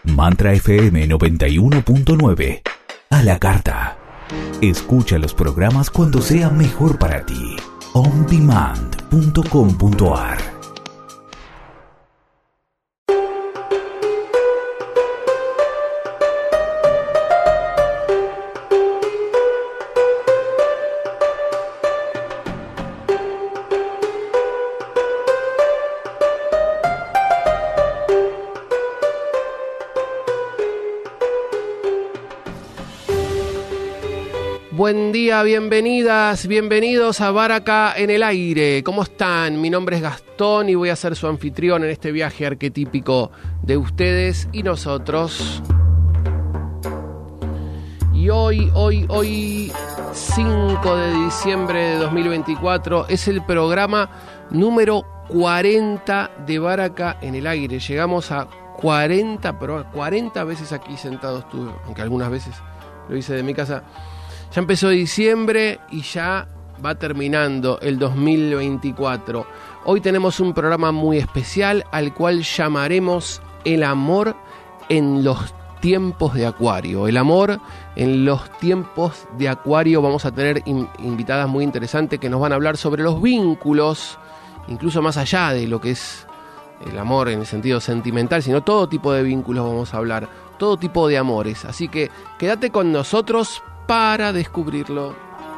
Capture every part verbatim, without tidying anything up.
Mantra F M noventa y uno punto nueve. A la carta. Escucha los programas cuando sea mejor para ti. on demand punto com punto a r. Buen día, bienvenidas, bienvenidos a Baraka en el aire. ¿Cómo están? Mi nombre es Gastón y voy a ser su anfitrión en este viaje arquetípico de ustedes y nosotros. Y hoy, hoy, hoy, cinco de diciembre de dos mil veinticuatro, es el programa número cuarenta de Baraka en el aire. Llegamos a cuarenta, pero cuarenta veces aquí sentado estuve, aunque algunas veces lo hice de mi casa. Ya empezó diciembre y ya va terminando el dos mil veinticuatro. Hoy tenemos un programa muy especial al cual llamaremos El amor en los tiempos de Acuario. El amor en los tiempos de Acuario. Vamos a tener in- invitadas muy interesantes que nos van a hablar sobre los vínculos, incluso más allá de lo que es el amor en el sentido sentimental, sino todo tipo de vínculos vamos a hablar, todo tipo de amores. Así que quédate con nosotros para descubrirlo.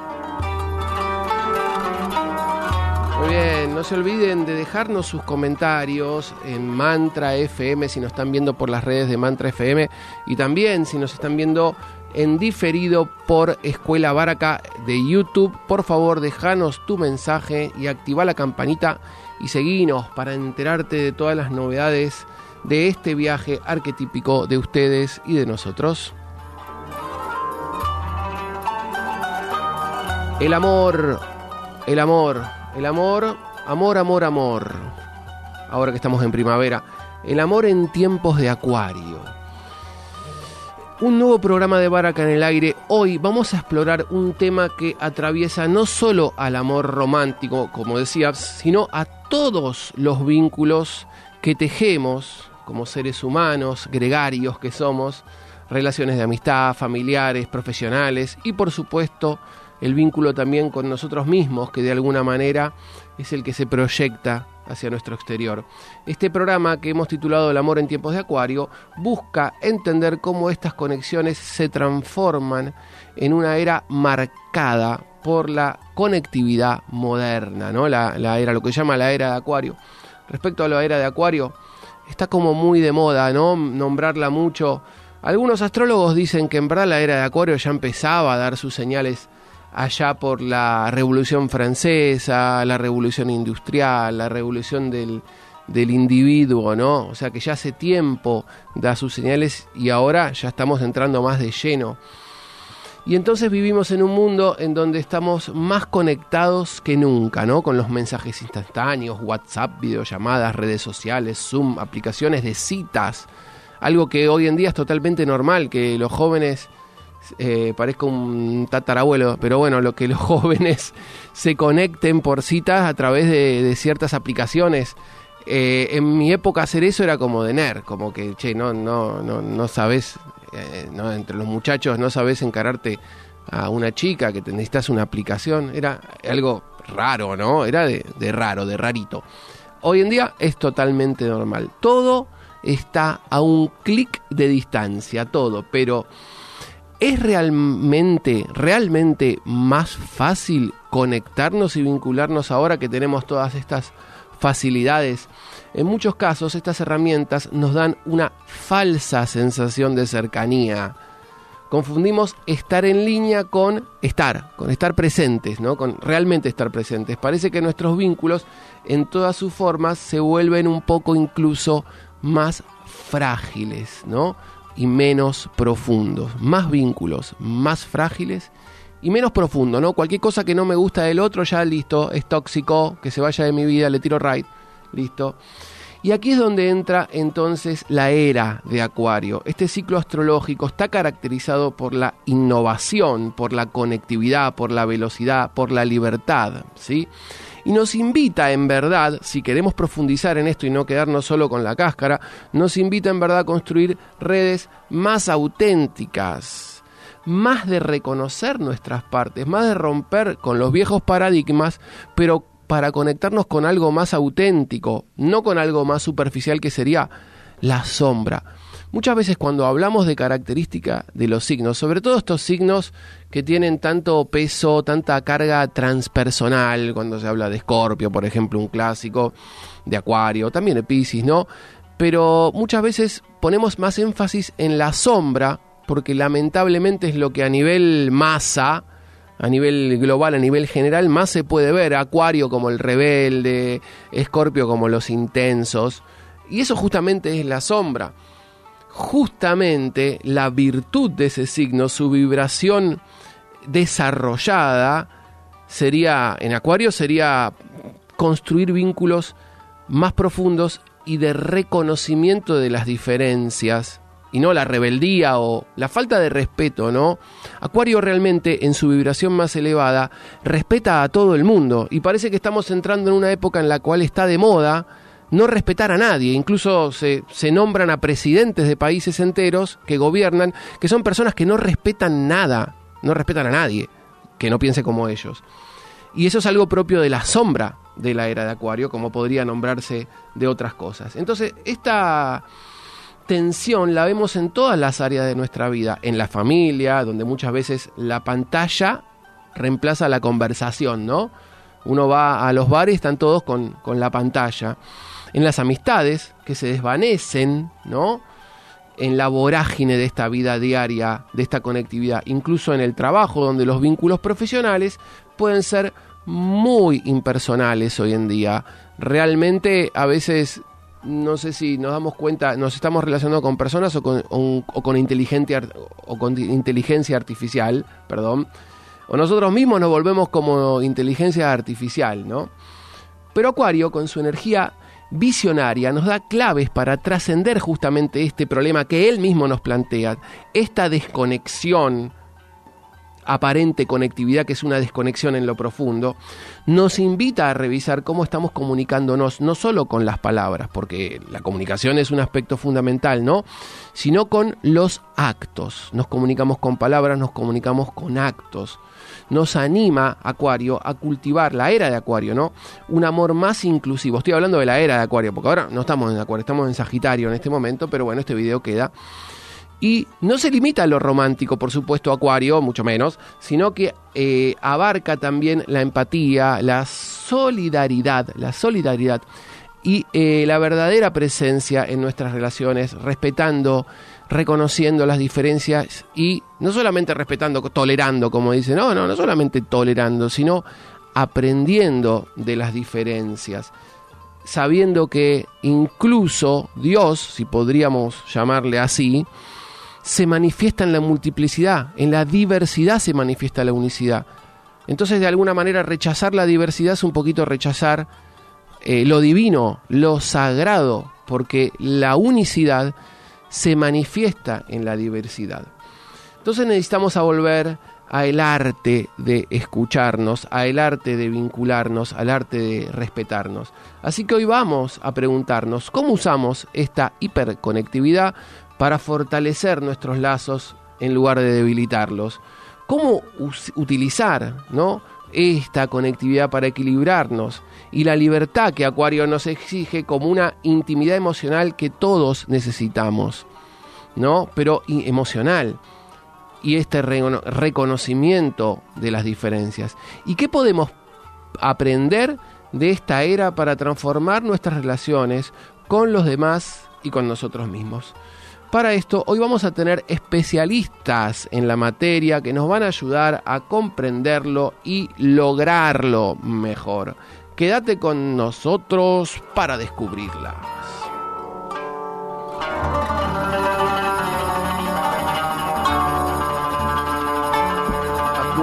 Muy bien, no se olviden de dejarnos sus comentarios en Mantra F M si nos están viendo por las redes de Mantra F M, y también si nos están viendo en diferido por Escuela Baraka de YouTube. Por favor, déjanos tu mensaje y activa la campanita y seguinos para enterarte de todas las novedades de este viaje arquetípico de ustedes y de nosotros. El amor, el amor, el amor, amor, amor, amor. Ahora que estamos en primavera, el amor en tiempos de Acuario. Un nuevo programa de Baraka en el aire. Hoy vamos a explorar un tema que atraviesa no solo al amor romántico, como decía, sino a todos los vínculos que tejemos como seres humanos, gregarios que somos, relaciones de amistad, familiares, profesionales y por supuesto el vínculo también con nosotros mismos, que de alguna manera es el que se proyecta hacia nuestro exterior. Este programa que hemos titulado El amor en tiempos de Acuario busca entender cómo estas conexiones se transforman en una era marcada por la conectividad moderna, ¿no? La, la era, lo que se llama la era de Acuario. Respecto a la era de Acuario, está como muy de moda, ¿no? Nombrarla mucho. Algunos astrólogos dicen que en verdad la era de Acuario ya empezaba a dar sus señales allá por la Revolución Francesa, la Revolución Industrial, la revolución del, del individuo, ¿no? O sea que ya hace tiempo da sus señales y ahora ya estamos entrando más de lleno. Y entonces vivimos en un mundo en donde estamos más conectados que nunca, ¿no? Con los mensajes instantáneos, WhatsApp, videollamadas, redes sociales, Zoom, aplicaciones de citas. Algo que hoy en día es totalmente normal, que los jóvenes... Eh, parezco un tatarabuelo, pero bueno, lo que los jóvenes se conecten por citas a través de, de ciertas aplicaciones. Eh, en mi época hacer eso era como de nerd, como que, che, no, no, no, no sabes, eh, no, entre los muchachos no sabes encararte a una chica, que te necesitas una aplicación, era algo raro, ¿no? Era de, de raro, de rarito. Hoy en día es totalmente normal. Todo está a un clic de distancia, todo, pero... ¿Es realmente, realmente más fácil conectarnos y vincularnos ahora que tenemos todas estas facilidades? En muchos casos, estas herramientas nos dan una falsa sensación de cercanía. Confundimos estar en línea con estar, con estar presentes, ¿no? Con realmente estar presentes. Parece que nuestros vínculos, en todas sus formas, se vuelven un poco incluso más frágiles, ¿no? Y menos profundos, más vínculos, más frágiles y menos profundos, ¿no? Cualquier cosa que no me gusta del otro, ya listo, es tóxico, que se vaya de mi vida, le tiro raid, listo. Y aquí es donde entra entonces la era de Acuario. Este ciclo astrológico está caracterizado por la innovación, por la conectividad, por la velocidad, por la libertad, ¿sí? Y nos invita en verdad, si queremos profundizar en esto y no quedarnos solo con la cáscara, nos invita en verdad a construir redes más auténticas, más de reconocer nuestras partes, más de romper con los viejos paradigmas, pero para conectarnos con algo más auténtico, no con algo más superficial que sería la sombra. Muchas veces cuando hablamos de características de los signos, sobre todo estos signos que tienen tanto peso, tanta carga transpersonal, cuando se habla de Escorpio, por ejemplo, un clásico, de Acuario, también de Piscis, ¿no? Pero muchas veces ponemos más énfasis en la sombra, porque lamentablemente es lo que a nivel masa, a nivel global, a nivel general, más se puede ver. Acuario como el rebelde, Escorpio como los intensos. Y eso justamente es la sombra. Justamente la virtud de ese signo, su vibración desarrollada, sería, en Acuario, sería construir vínculos más profundos y de reconocimiento de las diferencias, y no la rebeldía o la falta de respeto, ¿no? Acuario realmente, en su vibración más elevada, respeta a todo el mundo, y parece que estamos entrando en una época en la cual está de moda no respetar a nadie. Incluso se, se nombran a presidentes de países enteros que gobiernan, que son personas que no respetan nada, no respetan a nadie que no piense como ellos. Y eso es algo propio de la sombra de la era de Acuario, como podría nombrarse de otras cosas. Entonces, esta tensión la vemos en todas las áreas de nuestra vida, en la familia, donde muchas veces la pantalla reemplaza la conversación, ¿no? Uno va a los bares y están todos con, con la pantalla. En las amistades, que se desvanecen, ¿no? En la vorágine de esta vida diaria, de esta conectividad. Incluso en el trabajo, donde los vínculos profesionales pueden ser muy impersonales hoy en día. Realmente, a veces, no sé si nos damos cuenta, nos estamos relacionando con personas o con, o, o con, inteligencia, o con inteligencia artificial, perdón, o nosotros mismos nos volvemos como inteligencia artificial, ¿no? Pero Acuario, con su energía visionaria, nos da claves para trascender justamente este problema que él mismo nos plantea, esta desconexión, aparente conectividad, que es una desconexión en lo profundo. Nos invita a revisar cómo estamos comunicándonos, no solo con las palabras, porque la comunicación es un aspecto fundamental, ¿no? Sino con los actos. Nos comunicamos con palabras, nos comunicamos con actos. Nos anima Acuario a cultivar, la era de Acuario, ¿no? Un amor más inclusivo. Estoy hablando de la era de Acuario, porque ahora no estamos en Acuario, estamos en Sagitario en este momento, pero bueno, este video queda. Y no se limita a lo romántico, por supuesto, Acuario, mucho menos, sino que eh, abarca también la empatía, la solidaridad, la solidaridad y eh, la verdadera presencia en nuestras relaciones, respetando, reconociendo las diferencias y no solamente respetando, tolerando, como dice, no, no, no solamente tolerando, sino aprendiendo de las diferencias, sabiendo que incluso Dios, si podríamos llamarle así, se manifiesta en la multiplicidad, en la diversidad se manifiesta la unicidad. Entonces, de alguna manera, rechazar la diversidad es un poquito rechazar eh, lo divino, lo sagrado, porque la unicidad se manifiesta en la diversidad. Entonces necesitamos a volver al arte de escucharnos, al arte de vincularnos, al arte de respetarnos. Así que hoy vamos a preguntarnos cómo usamos esta hiperconectividad para fortalecer nuestros lazos en lugar de debilitarlos. ¿Cómo us- utilizar, ¿no?, esta conectividad para equilibrarnos? Y la libertad que Acuario nos exige como una intimidad emocional que todos necesitamos, ¿no? Pero emocional. Y este re- reconocimiento de las diferencias. ¿Y qué podemos aprender de esta era para transformar nuestras relaciones con los demás y con nosotros mismos? Para esto, hoy vamos a tener especialistas en la materia que nos van a ayudar a comprenderlo y lograrlo mejor. Quédate con nosotros para descubrirlas.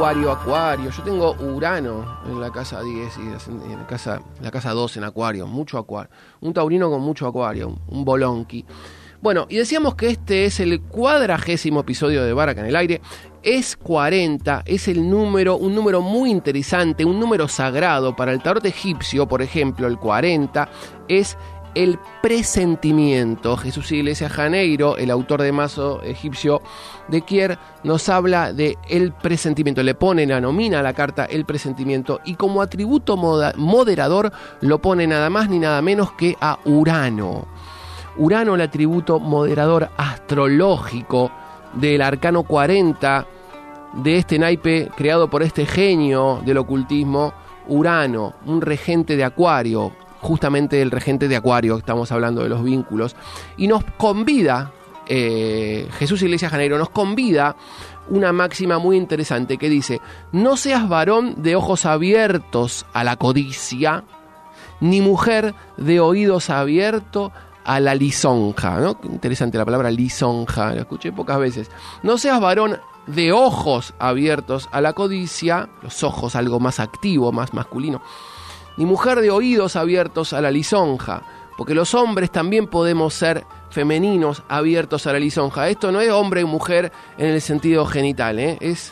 Acuario, Acuario. Yo tengo Urano en la casa diez y en la casa, la casa doce en Acuario. Mucho Acuario. Un taurino con mucho Acuario. Un, un bolonqui. Bueno, y decíamos que este es el cuadragésimo episodio de Baraka en el Aire. Es cuarenta, es el número, un número muy interesante, un número sagrado para el tarot egipcio. Por ejemplo, el cuarenta es el presentimiento. Jesús Iglesias Janeiro, el autor de mazo egipcio de Kier, nos habla de el presentimiento. Le pone, la nomina a la carta el presentimiento y como atributo moda, moderador lo pone nada más ni nada menos que a Urano. Urano, el atributo moderador astrológico del arcano cuarenta, de este naipe creado por este genio del ocultismo, Urano, un regente de Acuario, justamente el regente de Acuario, estamos hablando de los vínculos, y nos convida, eh, Jesús Iglesias Janeiro nos convida una máxima muy interesante que dice: no seas varón de ojos abiertos a la codicia, ni mujer de oídos abiertos a la lisonja, ¿no? Qué interesante la palabra lisonja, la escuché pocas veces. No seas varón de ojos abiertos a la codicia, los ojos algo más activo, más masculino, ni mujer de oídos abiertos a la lisonja, porque los hombres también podemos ser femeninos abiertos a la lisonja. Esto no es hombre y mujer en el sentido genital, ¿eh? Es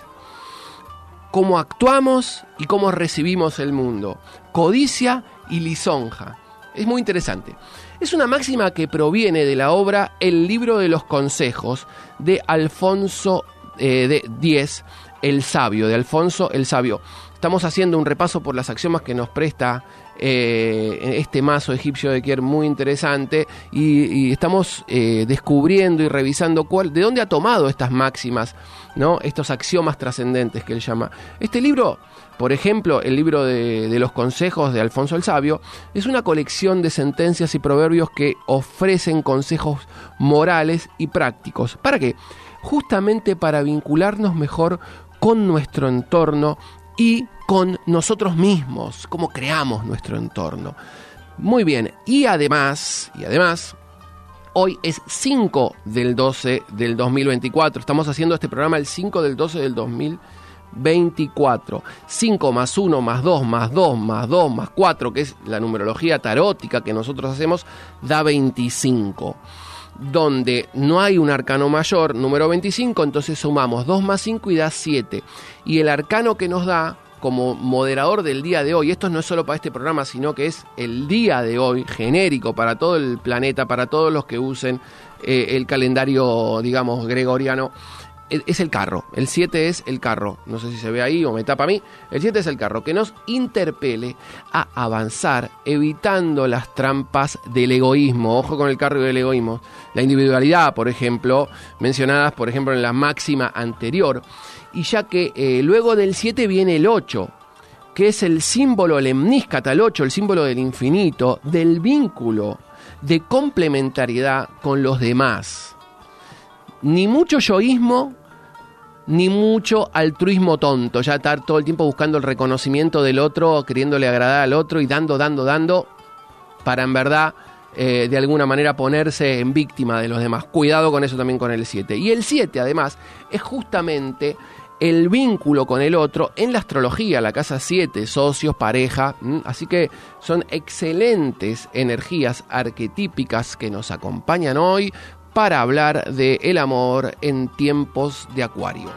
cómo actuamos y cómo recibimos el mundo. Codicia y lisonja. Es muy interesante. Es una máxima que proviene de la obra El libro de los consejos de Alfonso eh, de X, el sabio, de Alfonso el sabio. Estamos haciendo un repaso por las axiomas que nos presta eh, este mazo egipcio de Kier, muy interesante, y, y estamos eh, descubriendo y revisando cuál, de dónde ha tomado estas máximas, ¿no? Estos axiomas trascendentes que él llama. Este libro, por ejemplo, el libro de, de los consejos de Alfonso el Sabio, es una colección de sentencias y proverbios que ofrecen consejos morales y prácticos. ¿Para qué? Justamente para vincularnos mejor con nuestro entorno y con nosotros mismos, cómo creamos nuestro entorno. Muy bien, y además, y además, hoy es cinco del doce del dos mil veinticuatro, estamos haciendo este programa el cinco del doce del dos mil veinticuatro. cinco más uno más dos más dos más dos más cuatro, que es la numerología tarótica que nosotros hacemos, da veinticinco. Donde no hay un arcano mayor, número veinticinco, entonces sumamos dos más cinco y da siete. Y el arcano que nos da como moderador del día de hoy, esto no es solo para este programa, sino que es el día de hoy, genérico para todo el planeta, para todos los que usen eh, el calendario, digamos, gregoriano, es el carro. El siete es el carro. No sé si se ve ahí o me tapa a mí. El siete es el carro, que nos interpele a avanzar evitando las trampas del egoísmo. Ojo con el carro y el egoísmo. La individualidad, por ejemplo, mencionadas, por ejemplo, en la máxima anterior. Y ya que eh, luego del siete viene el ocho, que es el símbolo, el emníscata, el ocho, el símbolo del infinito, del vínculo, de complementariedad con los demás. Ni mucho yoísmo, ni mucho altruismo tonto. Ya estar todo el tiempo buscando el reconocimiento del otro, queriéndole agradar al otro y dando, dando, dando, para en verdad, eh, de alguna manera ponerse en víctima de los demás. Cuidado con eso también con el siete. Y el siete, además, es justamente el vínculo con el otro en la astrología, la casa siete, socios, pareja. ¿m? Así que son excelentes energías arquetípicas que nos acompañan hoy para hablar de el amor en tiempos de Acuario.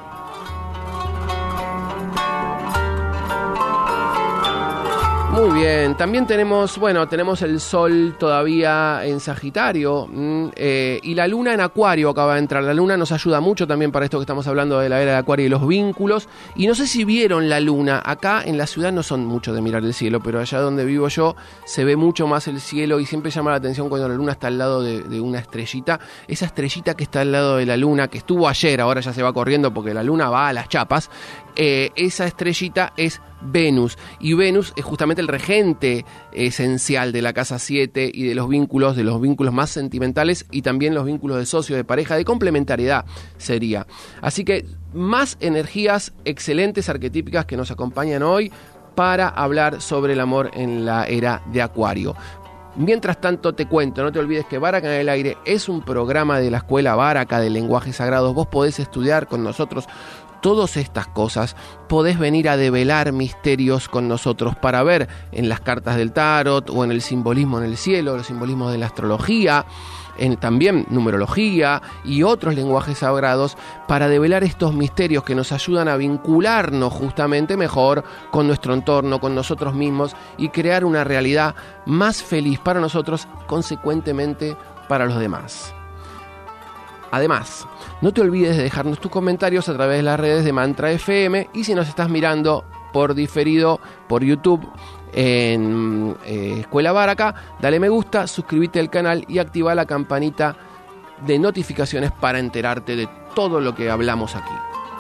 Muy bien, también tenemos, bueno, tenemos el Sol todavía en Sagitario eh, y la Luna en Acuario acaba de entrar. La Luna nos ayuda mucho también para esto que estamos hablando de la era de Acuario y los vínculos. Y no sé si vieron la Luna, acá en la ciudad no son mucho de mirar el cielo, pero allá donde vivo yo se ve mucho más el cielo y siempre llama la atención cuando la Luna está al lado de, de una estrellita. Esa estrellita que está al lado de la Luna, que estuvo ayer, ahora ya se va corriendo porque la Luna va a las chapas. Eh, esa estrellita es Venus, y Venus es justamente el regente esencial de la casa siete y de los vínculos, de los vínculos más sentimentales y también los vínculos de socio, de pareja, de complementariedad sería. Así que más energías excelentes arquetípicas que nos acompañan hoy para hablar sobre el amor en la era de Acuario. Mientras tanto te cuento, no te olvides que Baraka en el Aire es un programa de la Escuela Baraka de Lenguajes Sagrados. Vos podés estudiar con nosotros todas estas cosas, podés venir a develar misterios con nosotros para ver en las cartas del tarot o en el simbolismo en el cielo, los simbolismos de la astrología, en también numerología y otros lenguajes sagrados, para develar estos misterios que nos ayudan a vincularnos justamente mejor con nuestro entorno, con nosotros mismos, y crear una realidad más feliz para nosotros, consecuentemente para los demás. Además, no te olvides de dejarnos tus comentarios a través de las redes de Mantra F M, y si nos estás mirando por diferido por YouTube en eh, Escuela Baraka, dale me gusta, suscríbete al canal y activa la campanita de notificaciones para enterarte de todo lo que hablamos aquí.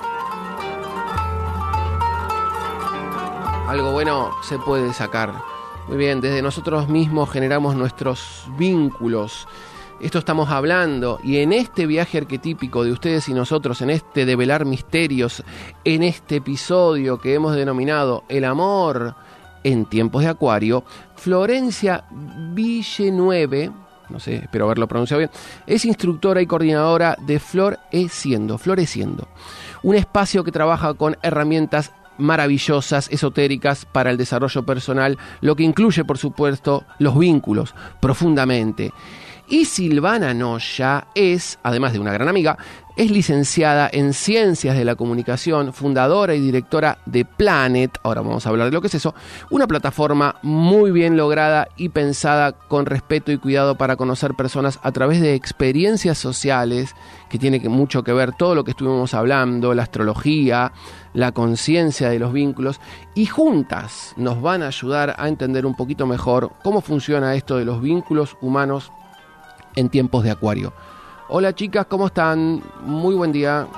Algo bueno se puede sacar. Muy bien, desde nosotros mismos generamos nuestros vínculos. Esto estamos hablando, y en este viaje arquetípico de ustedes y nosotros, en este develar misterios, en este episodio que hemos denominado El amor en tiempos de Acuario, Florencia Villanueve, no sé, espero haberlo pronunciado bien, es instructora y coordinadora de Floreciendo, Floreciendo, un espacio que trabaja con herramientas maravillosas, esotéricas para el desarrollo personal, lo que incluye, por supuesto, los vínculos profundamente. Y Silvana Noya es, además de una gran amiga, es licenciada en Ciencias de la Comunicación, fundadora y directora de Planet, ahora vamos a hablar de lo que es eso, una plataforma muy bien lograda y pensada con respeto y cuidado para conocer personas a través de experiencias sociales, que tiene mucho que ver todo lo que estuvimos hablando, la astrología, la conciencia de los vínculos, y juntas nos van a ayudar a entender un poquito mejor cómo funciona esto de los vínculos humanos en tiempos de Acuario. Hola chicas, ¿cómo están? Muy buen día.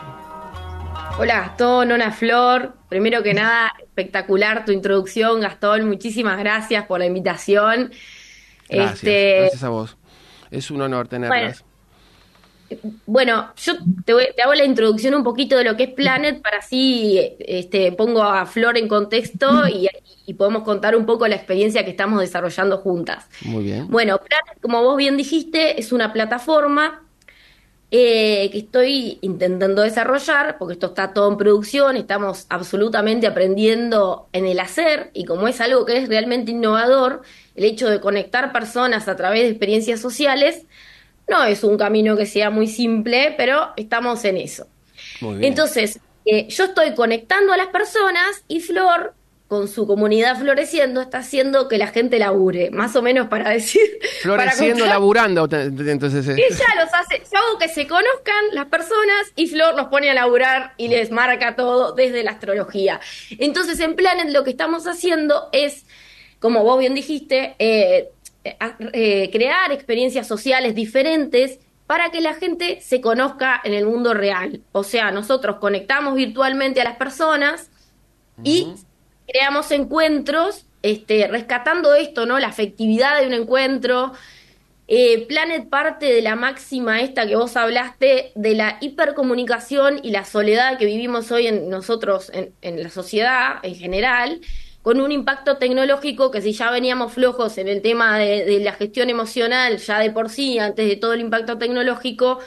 Hola Gastón, hola Flor. Primero que nada, espectacular tu introducción, Gastón. Muchísimas gracias por la invitación. Gracias, este... gracias a vos. Es un honor tenerlas. Bueno, bueno yo te, voy, te hago la introducción un poquito de lo que es Planet, para así este, pongo a Flor en contexto y, y podemos contar un poco la experiencia que estamos desarrollando juntas. Muy bien. Bueno, Planet, como vos bien dijiste, es una plataforma Eh, que estoy intentando desarrollar, porque esto está todo en producción, estamos absolutamente aprendiendo en el hacer, y como es algo que es realmente innovador, el hecho de conectar personas a través de experiencias sociales, no es un camino que sea muy simple, pero estamos en eso. Muy bien. Entonces, eh, yo estoy conectando a las personas, y Flor, con su comunidad Floreciendo, está haciendo que la gente labure, más o menos para decir... Floreciendo, para laburando, entonces... Eh. Ella los hace, yo hago que se conozcan las personas, y Flor los pone a laburar y les marca todo desde la astrología. Entonces, en Planet lo que estamos haciendo es, como vos bien dijiste, eh, eh, crear experiencias sociales diferentes para que la gente se conozca en el mundo real. O sea, nosotros conectamos virtualmente a las personas y... Uh-huh. Creamos encuentros, este, rescatando esto, ¿no? La afectividad de un encuentro. Eh, Planet parte de la máxima esta que vos hablaste, de la hipercomunicación y la soledad que vivimos hoy en nosotros, en, en la sociedad en general, con un impacto tecnológico que, si ya veníamos flojos en el tema de, de la gestión emocional, ya de por sí, antes de todo el impacto tecnológico,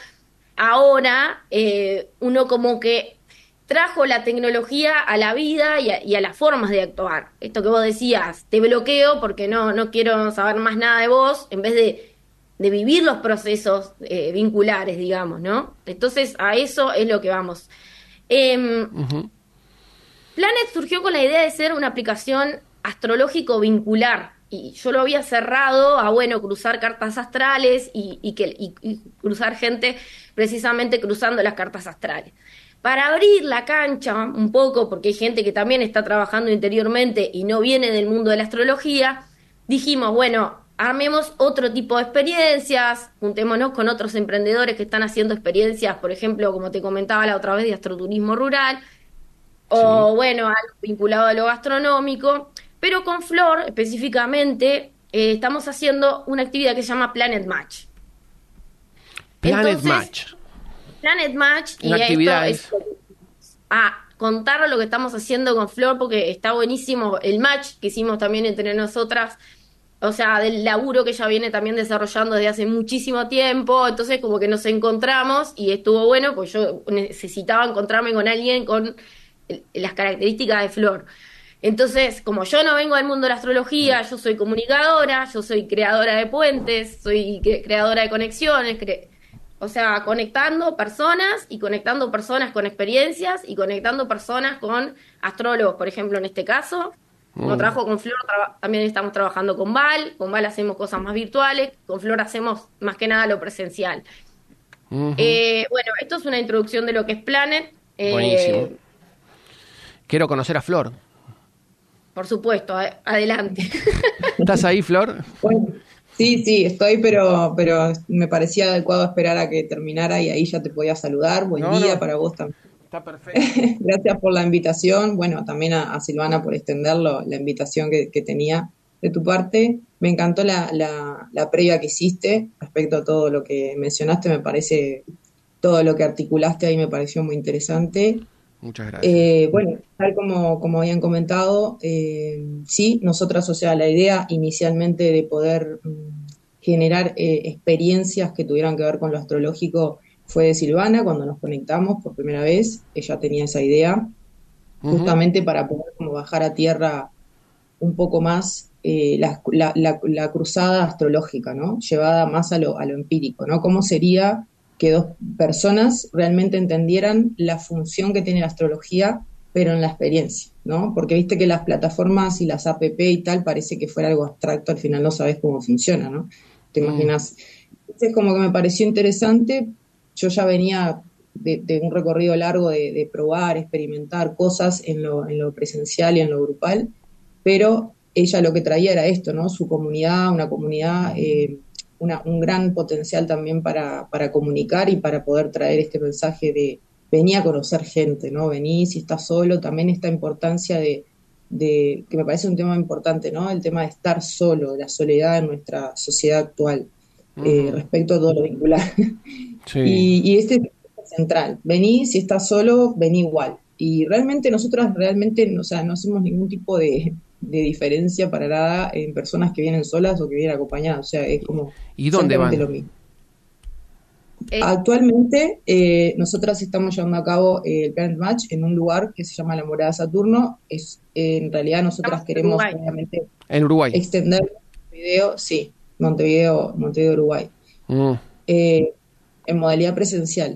ahora eh, uno como que trajo la tecnología a la vida y a, y a las formas de actuar. Esto que vos decías, te bloqueo porque no, no quiero saber más nada de vos, en vez de, de vivir los procesos eh, vinculares, digamos, ¿no? Entonces, a eso es lo que vamos. Eh, uh-huh. Planet surgió con la idea de ser una aplicación astrológico vincular, y yo lo había cerrado a, bueno, cruzar cartas astrales y, y, que, y, y cruzar gente precisamente cruzando las cartas astrales. Para abrir la cancha un poco, porque hay gente que también está trabajando interiormente y no viene del mundo de la astrología, dijimos, bueno, armemos otro tipo de experiencias, juntémonos con otros emprendedores que están haciendo experiencias, por ejemplo, como te comentaba la otra vez, de astroturismo rural, o sí. bueno, algo vinculado a lo gastronómico, pero con Flor específicamente eh, estamos haciendo una actividad que se llama Planet Match. Planet Entonces, Match. Planet Match, y esto es a contar lo que estamos haciendo con Flor, porque está buenísimo el match que hicimos también entre nosotras o sea, del laburo que ella viene también desarrollando desde hace muchísimo tiempo, entonces como que nos encontramos y estuvo bueno, pues yo necesitaba encontrarme con alguien con el- las características de Flor. Entonces, como yo no vengo del mundo de la astrología, yo soy comunicadora, yo soy creadora de puentes, soy cre- creadora de conexiones, cre- o sea, conectando personas y conectando personas con experiencias y conectando personas con astrólogos, por ejemplo, en este caso. Como Mm. trabajo con Flor, traba- también estamos trabajando con Val, con Val hacemos cosas más virtuales, con Flor hacemos más que nada lo presencial. Ujú. Eh, bueno, esto es una introducción de lo que es Planet. Eh, Buenísimo. Quiero conocer a Flor. por supuesto, a- adelante. ¿Estás ahí, Flor? Bueno, sí, sí, estoy, pero, pero me parecía adecuado esperar a que terminara y ahí ya te podía saludar. Buen No, día no. para vos también. Está perfecto. Gracias por la invitación. Bueno, también a, a Silvana por extenderlo, la invitación que, que tenía de tu parte. Me encantó la, la, la previa que hiciste respecto a todo lo que mencionaste. Me parece, todo lo que articulaste ahí me pareció muy interesante. Muchas gracias. Eh, bueno, tal como, como habían comentado, eh, sí, nosotras, o sea, la idea inicialmente de poder mm, generar eh, experiencias que tuvieran que ver con lo astrológico fue de Silvana cuando nos conectamos por primera vez. Ella tenía esa idea, Ujú. justamente para poder como bajar a tierra un poco más eh, la, la, la, la cruzada astrológica, ¿no? Llevada más a lo, a lo empírico, ¿no? ¿Cómo sería que dos personas realmente entendieran la función que tiene la astrología, pero en la experiencia, ¿no? Porque viste que las plataformas y las app y tal parece que fuera algo abstracto, al final no sabes cómo funciona, ¿no? Te Mm. imaginas. Entonces como que me pareció interesante, yo ya venía de, de un recorrido largo de, de probar, experimentar cosas en lo, en lo presencial y en lo grupal, pero ella lo que traía era esto, ¿no? Su comunidad, una comunidad, eh, una, un gran potencial también para, para comunicar y para poder traer este mensaje de vení a conocer gente, ¿no? Vení si estás solo, también esta importancia de, de, que me parece un tema importante, ¿no? El tema de estar solo, la soledad en nuestra sociedad actual, eh, Ujú. respecto a todo lo vincular. Sí. Y, y este es central, vení, si estás solo, vení igual. Y realmente nosotras realmente, o sea, no hacemos ningún tipo de, de diferencia para nada en personas que vienen solas o que vienen acompañadas, o sea, es como ¿Y dónde exactamente van? lo mismo. Eh, Actualmente, eh, nosotras estamos llevando a cabo eh, el Planet Match en un lugar que se llama la Morada Saturno. Es, eh, en realidad nosotras Estamos en queremos, Uruguay. obviamente, En Uruguay. extender Montevideo, sí, Montevideo, Montevideo, Uruguay, Mm. eh, en modalidad presencial.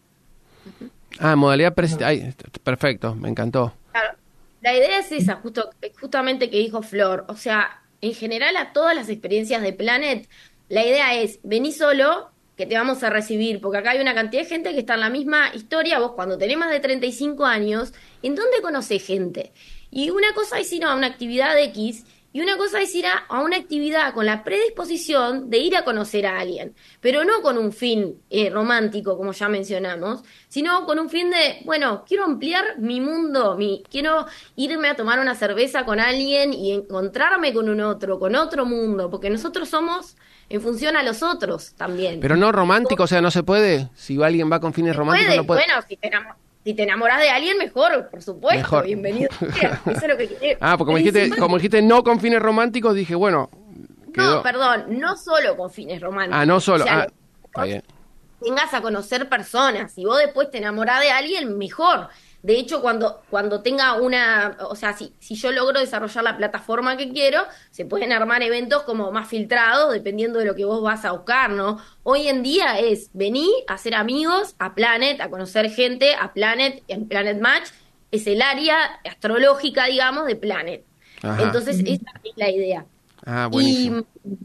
Ah, modalidad presen- ay, perfecto, me encantó. Claro, la idea es esa, justo, justamente que dijo Flor. O sea, en general a todas las experiencias de Planet, la idea es, vení solo, que te vamos a recibir, porque acá hay una cantidad de gente que está en la misma historia. Vos cuando tenés más de treinta y cinco años, ¿en dónde conocés gente? Y una cosa es ir a una actividad X, y una cosa es ir a, a una actividad con la predisposición de ir a conocer a alguien, pero no con un fin eh, romántico, como ya mencionamos, sino con un fin de, bueno, quiero ampliar mi mundo, mi, quiero irme a tomar una cerveza con alguien y encontrarme con un otro, con otro mundo, porque nosotros somos en función a los otros también. Pero no romántico, o sea, no se puede. Si alguien va con fines románticos, Puede, no puede. bueno, si te, enamo- si te enamoras de alguien, mejor, por supuesto, Mejor. bienvenido sea, eso es lo que quiero. Ah, porque como dijiste, Principal- como dijiste no con fines románticos, dije, bueno, quedó. No, perdón, no solo con fines románticos. Ah, no solo. O sea, Ah, está bien. tengas a conocer personas. Si vos después te enamorás de alguien, mejor. De hecho, cuando, cuando tenga una, o sea, si, si yo logro desarrollar la plataforma que quiero, se pueden armar eventos como más filtrados, dependiendo de lo que vos vas a buscar, ¿no? Hoy en día es vení a hacer amigos, a Planet, a conocer gente, a Planet, en Planet Match, es el área astrológica, digamos, de Planet. Ajá. Entonces, esa es la idea. Ah, Y, buenísimo.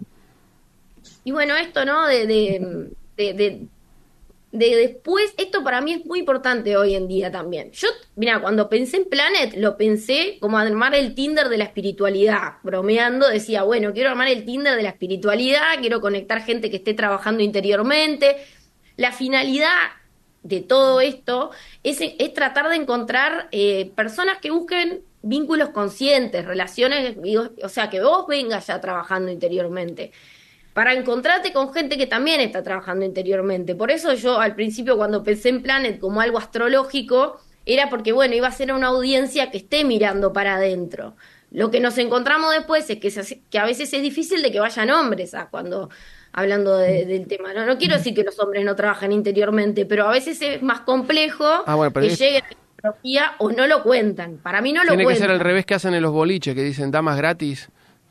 y bueno, esto, ¿no? De, de, de, de, de después, esto para mí es muy importante hoy en día también. Yo, mira, cuando pensé en Planet, lo pensé como armar el Tinder de la espiritualidad. Bromeando, decía, bueno, quiero armar el Tinder de la espiritualidad, quiero conectar gente que esté trabajando interiormente. La finalidad de todo esto es, es tratar de encontrar eh, personas que busquen vínculos conscientes, relaciones, digo, o sea, que vos vengas ya trabajando interiormente, para encontrarte con gente que también está trabajando interiormente. Por eso yo al principio cuando pensé en Planet como algo astrológico, era porque, bueno, iba a ser una audiencia que esté mirando para adentro. Lo que nos encontramos después es que, se, que a veces es difícil de que vayan hombres a cuando hablando de, del tema. No, no quiero decir que los hombres no trabajan interiormente, pero a veces es más complejo ah, bueno, pero que es... lleguen a la tecnología o no lo cuentan. Para mí no lo Tiene cuentan. que ser al revés que hacen en los boliches, que dicen damas gratis.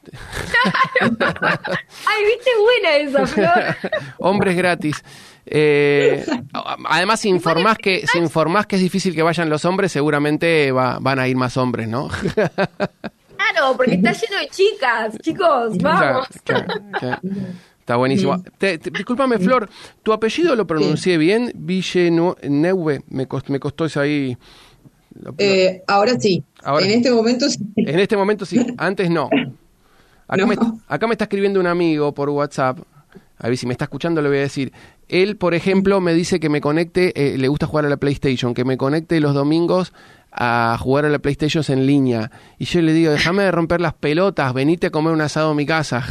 Ay, viste, buena esa, Flor. Hombres gratis. Eh, además, si informás que, si informás que es difícil que vayan los hombres, seguramente va, van a ir más hombres, ¿no? Claro, porque está lleno de chicas, chicos, vamos. Claro, claro, claro. Está buenísimo. Te, te, discúlpame, Flor, ¿tu apellido lo pronuncié bien? Villeneuve, me costó, me costó eso ahí. Lo, eh, ahora sí. Ahora, en este momento sí. En este momento sí. Antes no. Acá, no. Me, acá me está escribiendo un amigo por WhatsApp. A ver si me está escuchando, le voy a decir. Él, por ejemplo, me dice que me conecte, eh, le gusta jugar a la PlayStation, que me conecte los domingos a jugar a la PlayStation en línea. Y yo le digo, déjame de romper las pelotas, venite a comer un asado a mi casa.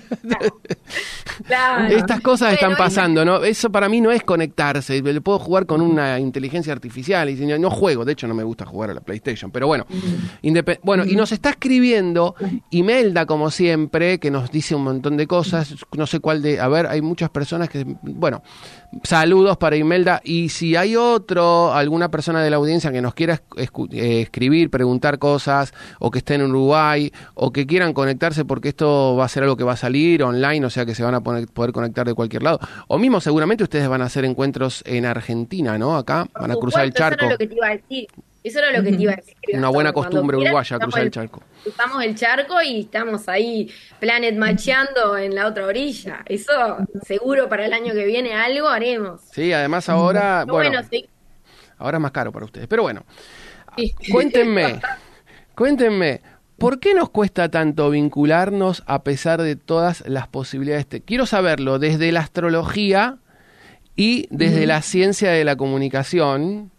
Claro. Estas cosas bueno, están pasando, ¿no? Eso para mí no es conectarse. Le puedo jugar con una inteligencia artificial y no juego. De hecho, no me gusta jugar a la PlayStation. Pero bueno, independ- bueno, y nos está escribiendo Imelda, como siempre, que nos dice un montón de cosas. No sé cuál de... A ver, hay muchas personas que... Bueno, saludos para Imelda. Y si hay otro, alguna persona de la audiencia que nos quiera escu- eh, escribir, preguntar cosas, o que esté en Uruguay, o que quieran conectarse porque esto va a ser algo que va a salir online, o sea que se van a poner, poder conectar de cualquier lado. O mismo seguramente ustedes van a hacer encuentros en Argentina, ¿no? Acá Por van a supuesto, cruzar el charco. Eso era lo que te iba a decir. Eso era lo que te iba a decir. Una buena Cuando costumbre quieras, uruguaya, cruzar el charco. Cruzamos el charco y estamos ahí planet macheando en la otra orilla. Eso seguro para el año que viene algo haremos. Sí, además ahora, No, bueno, bueno sí. ahora es más caro para ustedes. Pero bueno, sí. cuéntenme, cuéntenme, ¿por qué nos cuesta tanto vincularnos a pesar de todas las posibilidades? Quiero saberlo desde la astrología y desde uh-huh. la ciencia de la comunicación.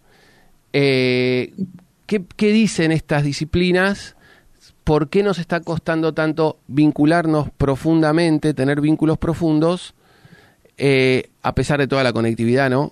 Eh, ¿qué, ¿Qué dicen estas disciplinas? ¿Por qué nos está costando tanto vincularnos profundamente, tener vínculos profundos, eh, a pesar de toda la conectividad, ¿no?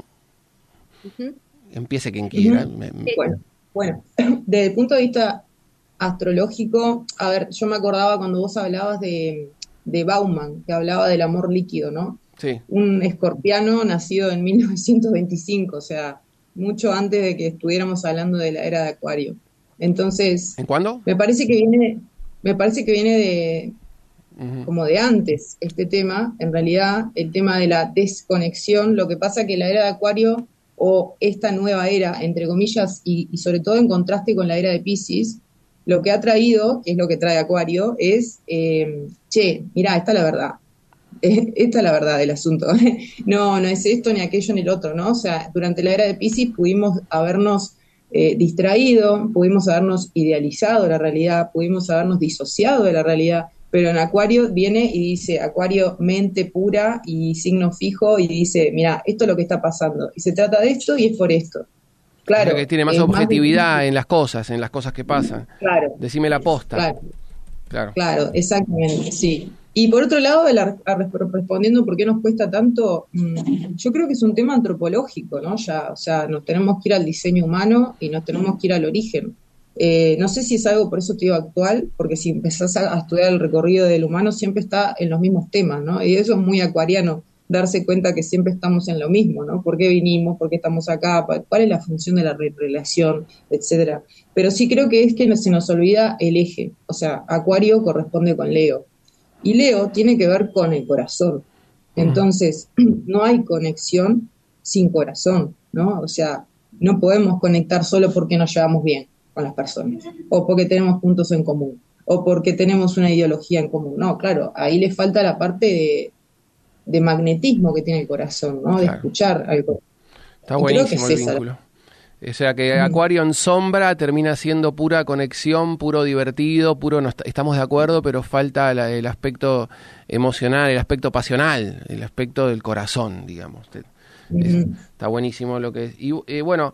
Uh-huh. Empiece quien quiera. Uh-huh. me, me... Bueno, bueno, desde el punto de vista astrológico, a ver, yo me acordaba cuando vos hablabas de, de Bauman, que hablaba del amor líquido, ¿no? Sí. Un escorpiano nacido en mil novecientos veinticinco, o sea, mucho antes de que estuviéramos hablando de la era de Acuario. Entonces, ¿en cuándo? Me parece que viene, me parece que viene de uh-huh. como de antes este tema, en realidad, el tema de la desconexión. Lo que pasa que la era de Acuario, o esta nueva era, entre comillas, y, y sobre todo en contraste con la era de Piscis, lo que ha traído, que es lo que trae Acuario, es, eh, che, mirá, esta es la verdad. Esta es la verdad del asunto. No, no es esto, ni aquello, ni el otro, ¿no? O sea, durante la era de Piscis pudimos habernos eh, distraído, pudimos habernos idealizado la realidad, pudimos habernos disociado de la realidad, pero en Acuario viene y dice, Acuario, mente pura y signo fijo, y dice, mira, esto es lo que está pasando, y se trata de esto y es por esto. Claro. Que tiene más objetividad más en las cosas, en las cosas que pasan. Claro. Decime la posta. Claro. Claro, claro, exactamente, sí. Y por otro lado, el, a, respondiendo por qué nos cuesta tanto, mmm, yo creo que es un tema antropológico, ¿no? Ya, o sea, nos tenemos que ir al diseño humano y nos tenemos que ir al origen. Eh, no sé si es algo, por eso te digo, actual, porque si empezás a, a estudiar el recorrido del humano, siempre está en los mismos temas, ¿no? Y eso es muy acuariano, darse cuenta que siempre estamos en lo mismo, ¿no? ¿Por qué vinimos? ¿Por qué estamos acá? ¿Cuál es la función de la re- relación? Etcétera. Pero sí creo que es que se nos olvida el eje. O sea, Acuario corresponde con Leo. Y Leo tiene que ver con el corazón. Entonces, no hay conexión sin corazón, ¿no? O sea, no podemos conectar solo porque nos llevamos bien con las personas, o porque tenemos puntos en común, o porque tenemos una ideología en común. No, claro, ahí le falta la parte de, de magnetismo que tiene el corazón, ¿no? Claro. De escuchar algo. Está buenísimo el vínculo. O sea que Acuario en sombra termina siendo pura conexión, puro divertido, puro no, estamos de acuerdo, pero falta la, el aspecto emocional, el aspecto pasional, el aspecto del corazón, digamos. Uh-huh. Es, está buenísimo lo que es. Y eh, bueno,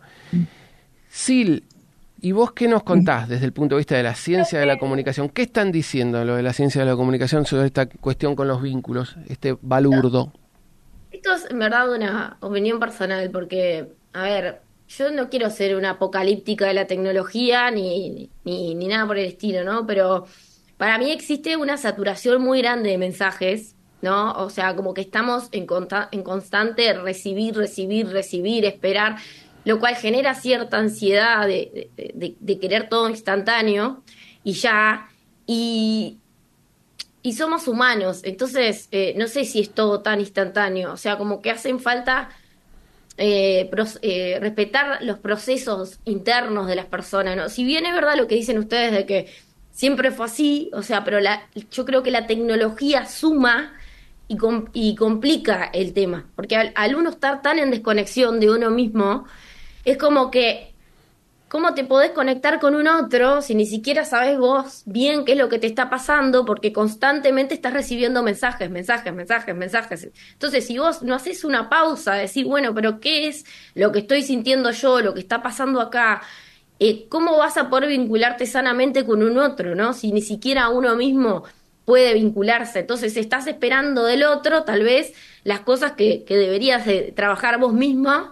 Sil, ¿y vos qué nos contás desde el punto de vista de la ciencia de la comunicación? ¿Qué están diciendo lo de la ciencia de la comunicación sobre esta cuestión con los vínculos, este balurdo? Esto es en verdad una opinión personal, porque, a ver, yo no quiero ser una apocalíptica de la tecnología ni, ni, ni nada por el estilo, ¿no? Pero para mí existe una saturación muy grande de mensajes, ¿no? O sea, como que estamos en, conta- en constante recibir, recibir, recibir, esperar, lo cual genera cierta ansiedad de, de, de, de querer todo instantáneo y ya, y, y somos humanos, entonces eh, no sé si es todo tan instantáneo, o sea, como que hacen falta eh, pros- eh, respetar los procesos internos de las personas, ¿no? Si bien es verdad lo que dicen ustedes de que siempre fue así, o sea, pero la, yo creo que la tecnología suma y, com- y complica el tema, porque al, al uno estar tan en desconexión de uno mismo, es como que, ¿cómo te podés conectar con un otro si ni siquiera sabés vos bien qué es lo que te está pasando? Porque constantemente estás recibiendo mensajes, mensajes, mensajes, mensajes. Entonces, si vos no haces una pausa, decir, bueno, pero ¿qué es lo que estoy sintiendo yo, lo que está pasando acá? Eh, ¿cómo vas a poder vincularte sanamente con un otro, ¿no? Si ni siquiera uno mismo puede vincularse. Entonces, estás esperando del otro, tal vez, las cosas que, que deberías de trabajar vos misma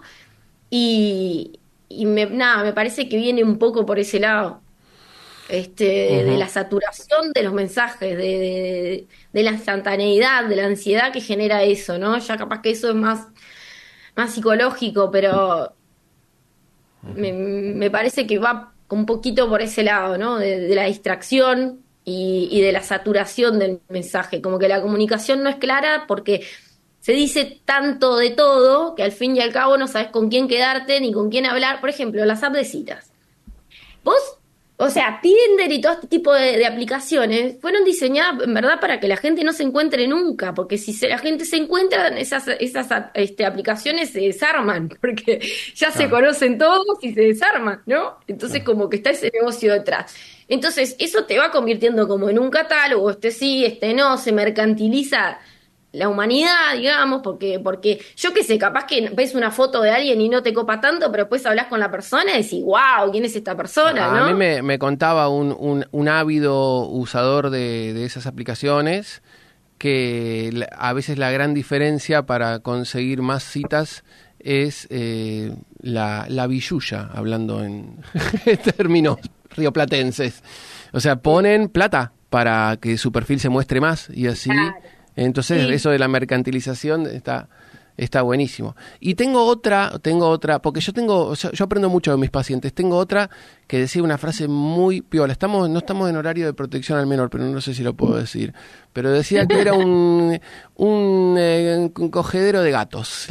y, y me, nada, me parece que viene un poco por ese lado, este, de, de Ujú. la saturación de los mensajes, de, de, de la instantaneidad, de la ansiedad que genera eso, ¿no? Ya capaz que eso es más, más psicológico, pero me, me parece que va un poquito por ese lado, ¿no? De, de la distracción y, y de la saturación del mensaje, como que la comunicación no es clara porque se dice tanto de todo que al fin y al cabo no sabes con quién quedarte ni con quién hablar. Por ejemplo, las apps de citas. Vos, o sea, Tinder y todo este tipo de, de aplicaciones fueron diseñadas en verdad para que la gente no se encuentre nunca, porque si se- la gente se encuentra, esas, esas este, aplicaciones se desarman, porque ya se Claro, conocen todos y se desarman, ¿no? Entonces claro. como que está ese negocio detrás. Entonces eso te va convirtiendo como en un catálogo, este sí, este no, se mercantiliza la humanidad, digamos, porque, porque yo qué sé, capaz que ves una foto de alguien y no te copa tanto, pero después hablas con la persona y decís, wow, ¿quién es esta persona, A, a mí no? me, me contaba un, un, un ávido usador de, de esas aplicaciones que la- a veces la gran diferencia para conseguir más citas es eh, la, la billulla, hablando en términos rioplatenses. O sea, ponen plata para que su perfil se muestre más y así. Claro. Entonces, Sí. eso de la mercantilización está, está buenísimo. Y tengo otra, tengo otra, porque yo tengo, o sea, yo aprendo mucho de mis pacientes. Tengo otra que decía una frase muy piola. Estamos, no estamos en horario de protección al menor, pero no sé si lo puedo decir. Pero decía que era un, un, eh, un cogedero de gatos.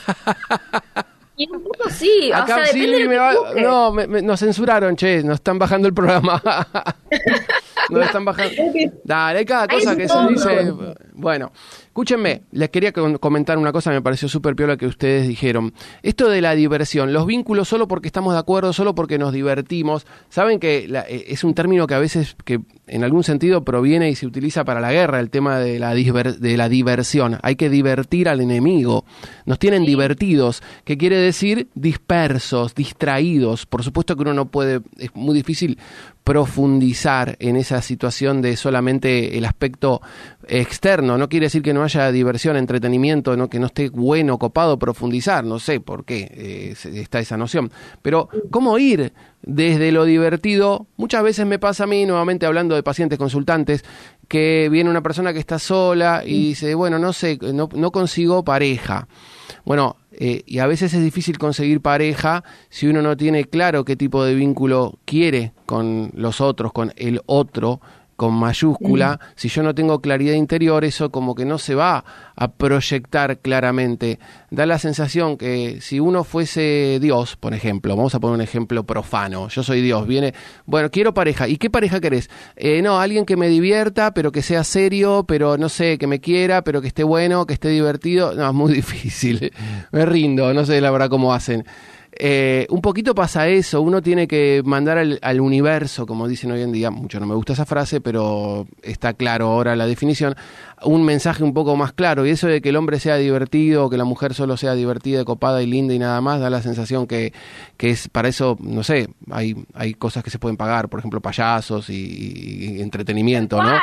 Y un poco sí, o Acá sea, depende Silvi de lo me que va, busques. no, me, me- nos censuraron, che, nos están bajando el programa. Nos están bajando. Dale, hay cada Hay cosa de que se todo. dice. Bueno, escúchenme, les quería con- comentar una cosa, me pareció súper piola que ustedes dijeron. Esto de la diversión, los vínculos solo porque estamos de acuerdo, solo porque nos divertimos. Saben que la- eh, es un término que a veces, que en algún sentido proviene y se utiliza para la guerra, el tema de la, diver- de la diversión. Hay que divertir al enemigo. Nos tienen Sí. divertidos, que quiere decir dispersos, distraídos. Por supuesto que uno no puede, es muy difícil profundizar en esa situación de solamente el aspecto externo. No quiere decir que no haya diversión, entretenimiento, no, que no esté bueno, copado profundizar. No sé por qué eh, se- está esa noción. Pero, ¿cómo ir desde lo divertido? Muchas veces me pasa a mí, nuevamente hablando de pacientes consultantes, que viene una persona que está sola y dice, bueno, no sé, no, no consigo pareja. Bueno, eh, y a veces es difícil conseguir pareja si uno no tiene claro qué tipo de vínculo quiere con los otros, con el otro, con mayúscula. Si yo no tengo claridad interior, eso como que no se va a proyectar claramente. Da la sensación que si uno fuese Dios, por ejemplo, vamos a poner un ejemplo profano, yo soy Dios, viene, bueno, quiero pareja. ¿Y qué pareja querés? Eh, no, alguien que me divierta, pero que sea serio, pero no sé, que me quiera, pero que esté bueno, que esté divertido. No, es muy difícil. Me rindo, no sé la verdad cómo hacen. Eh, un poquito pasa eso, uno tiene que mandar al, al universo, como dicen hoy en día, mucho no me gusta esa frase, pero está claro ahora la definición, un mensaje un poco más claro, y eso de que el hombre sea divertido, o que la mujer solo sea divertida, copada y linda y nada más, da la sensación que, que es para eso, no sé, hay, hay cosas que se pueden pagar, por ejemplo, payasos y, y entretenimiento, ¿no?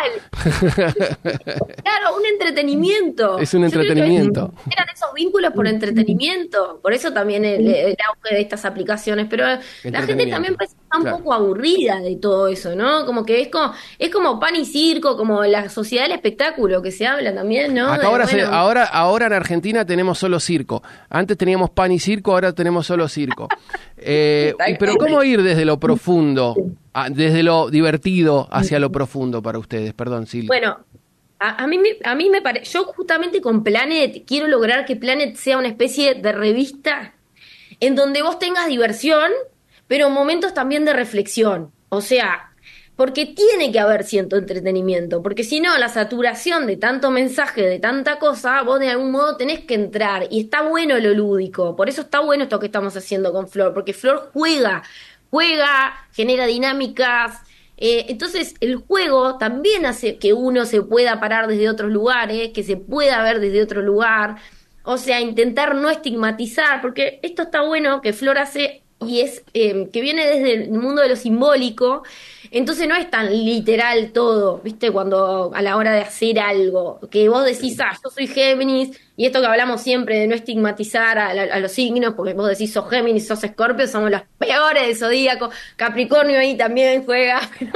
Claro, un entretenimiento. Es un entretenimiento. Eran esos vínculos por entretenimiento, por eso también el, el auge de estas aplicaciones, pero la gente también pues, está un claro. poco aburrida de todo eso, ¿no? Como que es como, es como pan y circo, como la sociedad del espectáculo que se habla también, ¿no? Acá de, ahora, bueno, se, ahora, ahora en Argentina tenemos solo circo. Antes teníamos pan y circo, ahora tenemos solo circo. Eh, y, pero ¿cómo ir desde lo profundo, a, desde lo divertido hacia lo profundo para ustedes? Perdón, Silvia. Bueno, a, a mí, me- a mí me parece, yo justamente con Planet quiero lograr que Planet sea una especie de revista en donde vos tengas diversión, pero momentos también de reflexión. O sea, porque tiene que haber cierto entretenimiento, porque si no, la saturación de tanto mensaje, de tanta cosa, vos de algún modo tenés que entrar, y está bueno lo lúdico, por eso está bueno esto que estamos haciendo con Flor, porque Flor juega, juega, genera dinámicas, eh, entonces el juego también hace que uno se pueda parar desde otros lugares, que se pueda ver desde otro lugar, o sea, intentar no estigmatizar, porque esto está bueno que Flor hace y es eh, que viene desde el mundo de lo simbólico, entonces no es tan literal todo, ¿viste? Cuando a la hora de hacer algo, que vos decís, ah, yo soy Géminis, y esto que hablamos siempre de no estigmatizar a, la- a los signos, porque vos decís, sos Géminis, sos Escorpio, somos los peores del zodíaco, Capricornio ahí también juega, pero,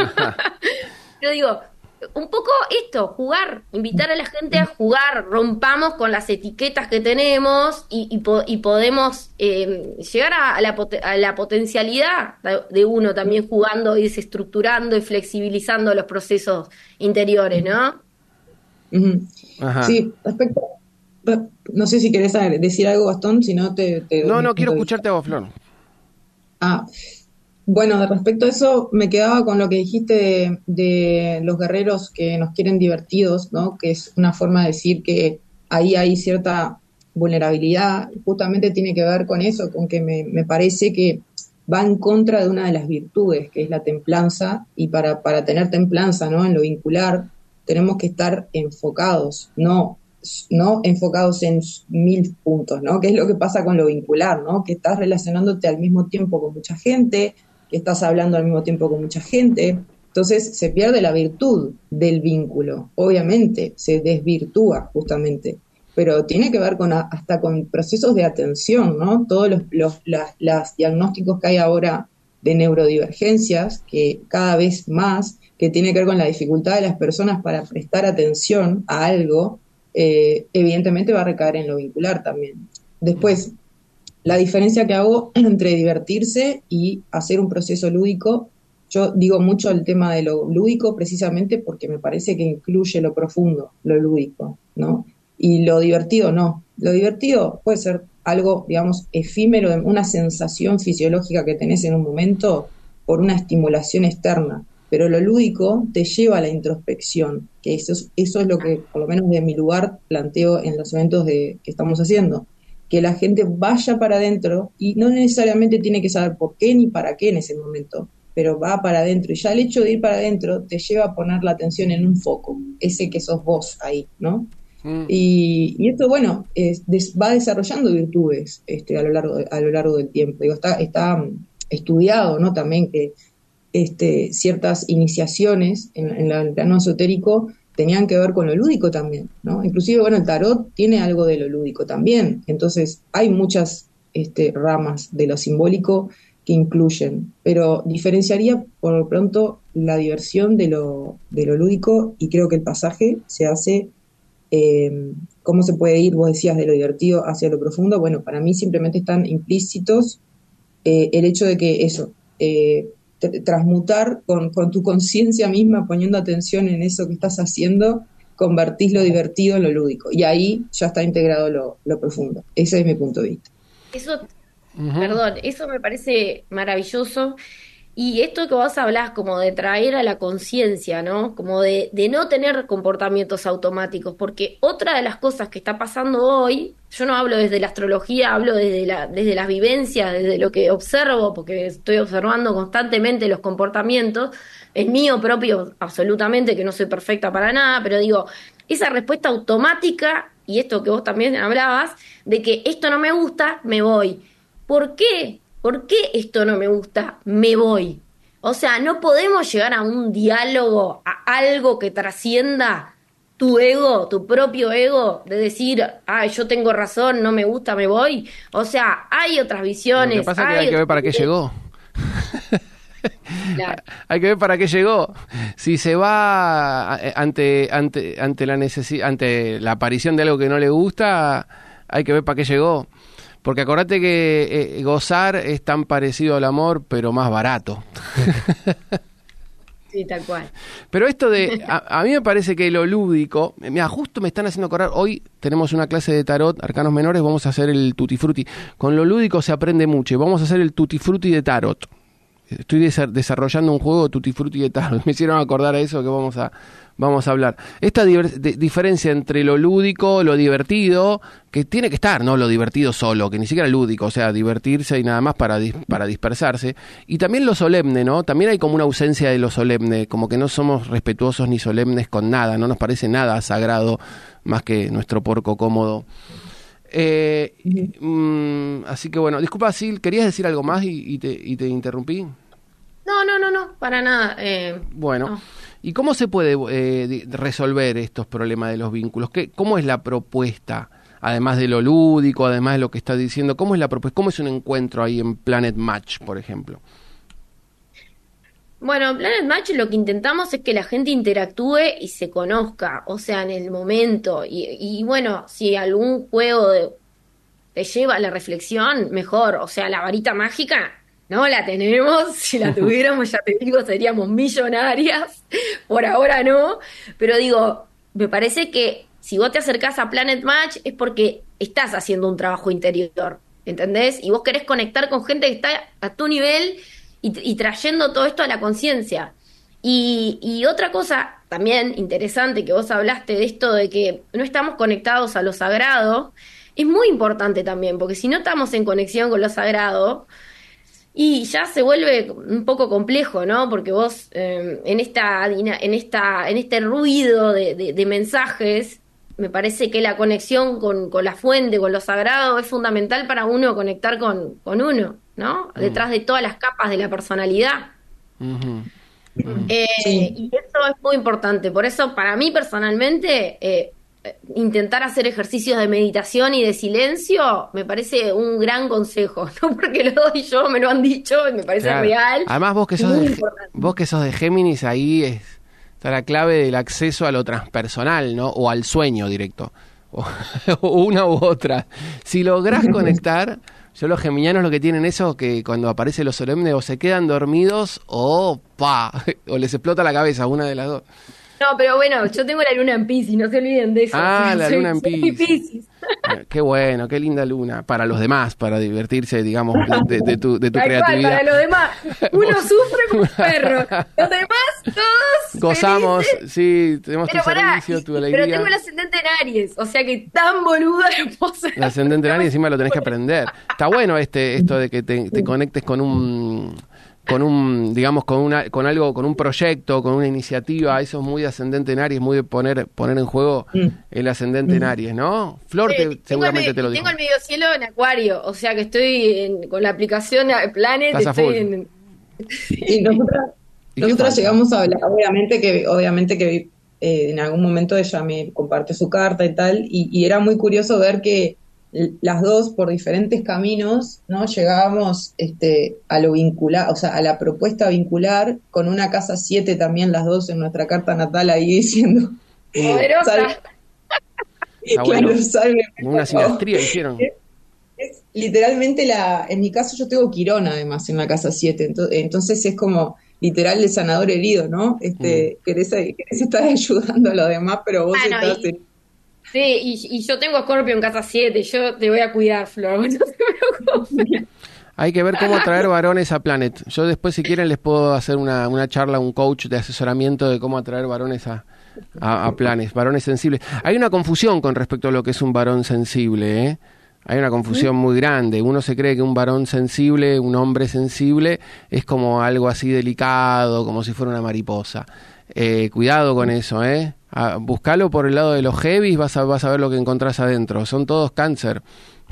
pero digo, un poco esto, jugar, invitar a la gente a jugar, rompamos con las etiquetas que tenemos y, y, po- y podemos eh, llegar a, a la, pot- a la potencialidad de de uno también jugando y desestructurando y flexibilizando los procesos interiores, ¿no? Ujú. Ajá. Sí, respecto, re- no sé si querés agre- decir algo, Gastón, si no te, te doy No, mi no, quiero punto de vista. escucharte a vos, Flor. Ah, bueno, respecto a eso, me quedaba con lo que dijiste de, de los guerreros que nos quieren divertidos, ¿no? Que es una forma de decir que ahí hay cierta vulnerabilidad. Justamente tiene que ver con eso, con que me, me parece que va en contra de una de las virtudes, que es la templanza, y para, para tener templanza, ¿no? En lo vincular, tenemos que estar enfocados, no, no enfocados en mil puntos, ¿no? Que es lo que pasa con lo vincular, ¿no? Que estás relacionándote al mismo tiempo con mucha gente, que estás hablando al mismo tiempo con mucha gente, entonces se pierde la virtud del vínculo, obviamente, se desvirtúa justamente, pero tiene que ver con a- hasta con procesos de atención, ¿no? Todos los, los las, las diagnósticos que hay ahora de neurodivergencias, que cada vez más, que tiene que ver con la dificultad de las personas para prestar atención a algo, eh, evidentemente va a recaer en lo vincular también. Después, la diferencia que hago entre divertirse y hacer un proceso lúdico, yo digo mucho el tema de lo lúdico precisamente porque me parece que incluye lo profundo, lo lúdico, ¿no? Y lo divertido no. Lo divertido puede ser algo, digamos, efímero, una sensación fisiológica que tenés en un momento por una estimulación externa, pero lo lúdico te lleva a la introspección, que eso es, eso es lo que, por lo menos de mi lugar, planteo en los eventos de, que estamos haciendo, que la gente vaya para adentro y no necesariamente tiene que saber por qué ni para qué en ese momento, pero va para adentro y ya el hecho de ir para adentro te lleva a poner la atención en un foco, ese que sos vos ahí, ¿no? Mm. Y, y esto, bueno, es, des, va desarrollando virtudes este, a, lo largo de, a lo largo del tiempo. Digo, está, está um, estudiado, ¿no? También que este, ciertas iniciaciones en, en la- el plano esotérico tenían que ver con lo lúdico también, ¿no? Inclusive, bueno, el tarot tiene algo de lo lúdico también. Entonces, hay muchas este, ramas de lo simbólico que incluyen, pero diferenciaría por lo pronto la diversión de lo, de lo lúdico, y creo que el pasaje se hace, eh, ¿cómo se puede ir, vos decías, de lo divertido hacia lo profundo? Bueno, para mí simplemente están implícitos eh, el hecho de que eso, eh, tr- transmutar con, con tu conciencia misma, poniendo atención en eso que estás haciendo, convertís lo divertido en lo lúdico, y ahí ya está integrado lo, lo profundo. Ese es mi punto de vista. Eso, Ujú. perdón, eso me parece maravilloso. Y esto que vos hablás, como de traer a la conciencia, ¿no? Como de, de no tener comportamientos automáticos, porque otra de las cosas que está pasando hoy, yo no hablo desde la astrología, hablo desde, la, desde las vivencias, desde lo que observo, porque estoy observando constantemente los comportamientos, el mío propio absolutamente, que no soy perfecta para nada, pero digo, esa respuesta automática, y esto que vos también hablabas, de que esto no me gusta, me voy. ¿Por qué? ¿Por qué esto no me gusta? Me voy. O sea, no podemos llegar a un diálogo, a algo que trascienda tu ego, tu propio ego, de decir, ah, yo tengo razón, no me gusta, me voy. O sea, hay otras visiones. Lo que pasa es que hay hay que ver para qué llegó. Claro. Hay que ver para qué llegó. Si se va ante ante ante la necesi- ante la aparición de algo que no le gusta, hay que ver para qué llegó. Porque acordate que eh, gozar es tan parecido al amor, pero más barato. Sí, tal cual. Pero esto de, a, a mí me parece que lo lúdico, mira, justo me están haciendo acordar, hoy tenemos una clase de tarot, arcanos menores, vamos a hacer el tutti frutti. Con lo lúdico se aprende mucho y vamos a hacer el tutti frutti de tarot. Estoy des- desarrollando un juego de tutti frutti de tarot. Me hicieron acordar a eso que vamos a vamos a hablar. Esta diver- de- diferencia entre lo lúdico, lo divertido, que tiene que estar, ¿no? Lo divertido solo, que ni siquiera lúdico, o sea, divertirse y nada más para, dis- para dispersarse. Y también lo solemne, ¿no? También hay como una ausencia de lo solemne, como que no somos respetuosos ni solemnes con nada, no nos parece nada sagrado más que nuestro porco cómodo. Eh, mm, así que bueno, disculpa, Sil, ¿querías decir algo más y, y, te, y te interrumpí? No, no, no, no, para nada. Eh, Bueno, no. ¿y cómo se puede eh, di- resolver estos problemas de los vínculos? ¿Qué, ¿Cómo es la propuesta? Además de lo lúdico, además de lo que estás diciendo, ¿cómo es la propuesta? ¿Cómo es un encuentro ahí en Planet Match, por ejemplo? Bueno, en Planet Match lo que intentamos es que la gente interactúe y se conozca, o sea, en el momento. Y, y bueno, si algún juego de- te lleva a la reflexión, mejor. O sea, la varita mágica no la tenemos. Si la tuviéramos, ya te digo, seríamos millonarias. Por ahora no. Pero digo, me parece que si vos te acercás a Planet Match es porque estás haciendo un trabajo interior, ¿entendés? Y vos querés conectar con gente que está a tu nivel y, y trayendo todo esto a la conciencia. Y, y otra cosa también interesante que vos hablaste de esto de que no estamos conectados a lo sagrado, es muy importante también, porque si no estamos en conexión con lo sagrado, y ya se vuelve un poco complejo, ¿no? Porque vos eh, en esta dina- en esta en este ruido de, de- de mensajes, me parece que la conexión con, con la fuente, con lo sagrado, es fundamental para uno conectar con, con uno, ¿no? Mm. Detrás de todas las capas de la personalidad. Ujú. Eh, Sí. Y eso es muy importante. Por eso, para mí personalmente, eh, eh, intentar hacer ejercicios de meditación y de silencio me parece un gran consejo. No porque lo doy yo, me lo han dicho y me parece Claro. real. Además, vos que sos Muy de, importante. vos que sos de Géminis, ahí es, está la clave del acceso a lo transpersonal, ¿no? O al sueño directo. O, o una u otra. Si lográs conectar, yo los geminianos lo que tienen eso, que cuando aparece lo solemne o se quedan dormidos o pa, o les explota la cabeza, una de las dos. No, pero bueno, yo tengo la luna en Piscis, no se olviden de eso. Ah, la Soy- luna en soy Piscis. Piscis. Eh, Qué bueno, qué linda luna. Para los demás, para divertirse, digamos, de, de- de tu, de tu Tal cual, creatividad. para los demás. Uno sufre como un perro. Los demás, todos Gozamos, felices. sí, tenemos Pero tu pará, servicio, y- tu y- alegría. pero tengo el ascendente en Aries, o sea que tan boluda no puedo ser. El ascendente en Aries encima lo tenés que aprender. Está bueno este esto de que te, te conectes con un con un digamos con una con algo, con un proyecto, con una iniciativa. Eso es muy de ascendente en Aries, muy de poner poner en juego el ascendente en Aries, ¿no? Flor te- Eh, tengo seguramente el, te lo y dijo. tengo el medio cielo en Acuario, o sea que estoy en- con la aplicación de Planet, Estás a estoy full. en... Y nosotras, ¿Y qué nosotras falta? llegamos a hablar, obviamente que, obviamente que eh, en algún momento ella me compartió su carta y tal, y, y era muy curioso ver que l- las dos por diferentes caminos, ¿no? Llegábamos este, a lo vincular, o sea, a la propuesta vincular, con una casa siete también las dos en nuestra carta natal ahí diciendo, Poderosa. Salve- Está bueno. claro, salve, Una por favor. sinastría hicieron. Es literalmente la, en mi caso yo tengo Quirón además en la casa siete, entonces, entonces es como literal el sanador herido, ¿no? Este, querés, querés estar ayudando a los demás, pero vos Bueno, estás y- en- Sí, y, y yo tengo Scorpio en casa siete, yo te voy a cuidar, Flor, no te preocupes. Hay que ver cómo atraer varones a Planet. Yo después, si quieren, les puedo hacer una, una charla, un coach de asesoramiento de cómo atraer varones a, a, a Planet, varones sensibles. Hay una confusión con respecto a lo que es un varón sensible, ¿eh? Hay una confusión muy grande. Uno se cree que un varón sensible, un hombre sensible, es como algo así delicado, como si fuera una mariposa. Eh, cuidado con eso, ¿eh? Ah, buscalo por el lado de los heavies, vas a, vas a ver lo que encontrás adentro. Son todos cáncer.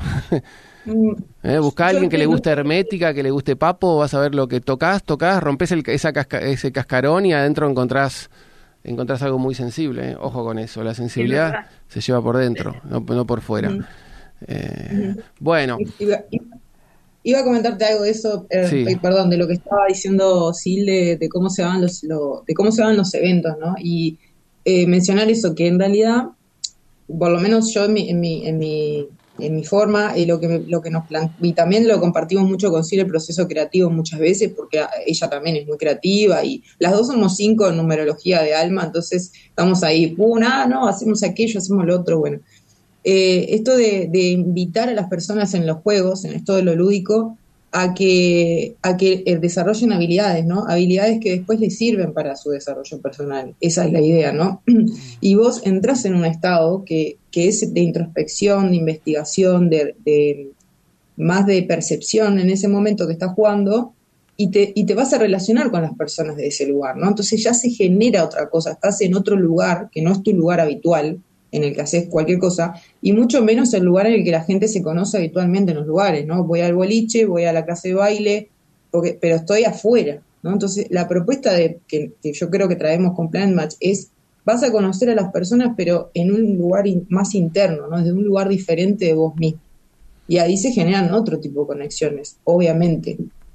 ¿Eh? Buscá a alguien que le guste hermética, que le guste papo, vas a ver lo que tocas, tocas, rompes el, esa casca, ese cascarón y adentro encontrás encontrás algo muy sensible, ¿eh? Ojo con eso, la sensibilidad se lleva por dentro, no, no por fuera. Uh-huh. Eh, uh-huh. Bueno. Iba, iba a comentarte algo de eso, eh, sí. perdón, de lo que estaba diciendo Sil, de, de cómo se van los, lo, de cómo se van los eventos, ¿no? Y eh, mencionar eso, que en realidad, por lo menos yo en mi, en mi, en mi en mi forma, y lo que me, lo que nos plan- y también lo compartimos mucho con Sil, el proceso creativo muchas veces, porque ella también es muy creativa, y las dos somos cinco en numerología de alma, entonces estamos ahí, una, ah, no, hacemos aquello, hacemos lo otro, bueno. Eh, esto de, de invitar a las personas en los juegos, en esto de lo lúdico, a que, a que eh, desarrollen habilidades, ¿no? Habilidades que después les sirven para su desarrollo personal. Esa es la idea, ¿no? Y vos entrás en un estado que, que es de introspección, de investigación, de, de más de percepción en ese momento que estás jugando, y te, y te vas a relacionar con las personas de ese lugar, ¿no? Entonces ya se genera otra cosa, estás en otro lugar que no es tu lugar habitual, en el que haces cualquier cosa, y mucho menos el lugar en el que la gente se conoce habitualmente en los lugares, ¿no? Voy al boliche, voy a la clase de baile, porque, pero estoy afuera, ¿no? Entonces, la propuesta de que, que yo creo que traemos con Planet Match es, vas a conocer a las personas, pero en un lugar in, más interno, ¿no? Desde un lugar diferente de vos mismo. Y ahí se generan otro tipo de conexiones, obviamente.